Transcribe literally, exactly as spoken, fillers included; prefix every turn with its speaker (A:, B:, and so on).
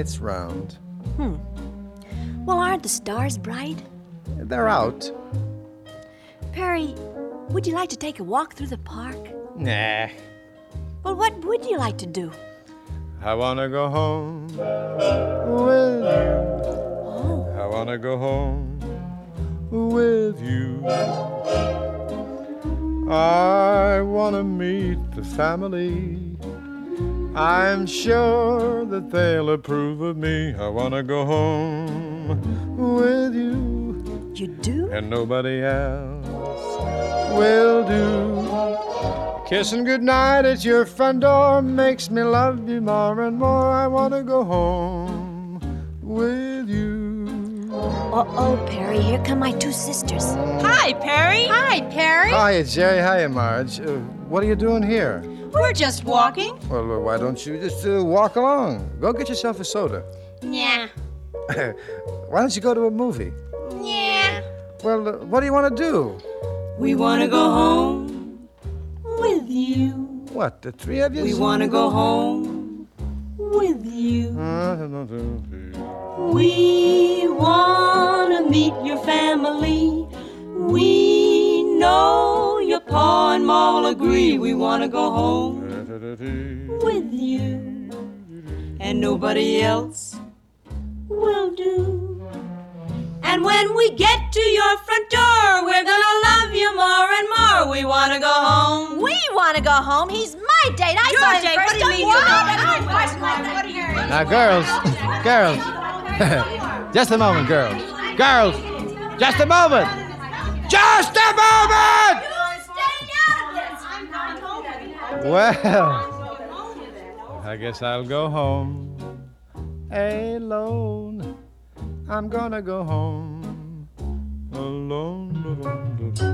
A: gets round.
B: Hmm. Well, aren't the stars bright?
A: They're out.
B: Perry, would you like to take a walk through the park?
A: Nah.
B: Well, what would you like to do?
A: I wanna go home with you.
B: Oh.
A: I wanna go home with you. I wanna meet the family. I'm sure that they'll approve of me. I wanna go home with you.
B: You do?
A: And nobody else will do. Kissing goodnight at your front door makes me love you more and more. I wanna go home with you.
B: Uh-oh, Perry, here come my two sisters.
C: Hi, Perry.
D: Hi, Perry.
A: Hiya, Jerry. Hiya, Marge. Uh, what are you doing here?
C: We're just walking.
A: Well, uh, why don't you just uh, walk along? Go get yourself a soda.
D: Yeah.
A: Why don't you go to a movie?
D: Yeah.
A: Well, uh, what do you want to do?
C: We want to go home with you.
A: What, the three of you?
C: We want to go home with you. We want to meet your family. We know your pa and ma'll agree. We want to go home with you. And nobody else will do. And when we get to your front door, we're gonna love you more and more. We want to go home.
B: We want to go home. He's my date. I
C: Your
B: saw him
C: date?
B: first.
C: What do you
B: Don't
C: mean
B: worry.
C: you know?
B: I'm first like that.
A: Now, girls, girls, just a moment, girls. Girls, just a moment. Just a moment! Well, I guess I'll go home alone. I'm gonna go home alone.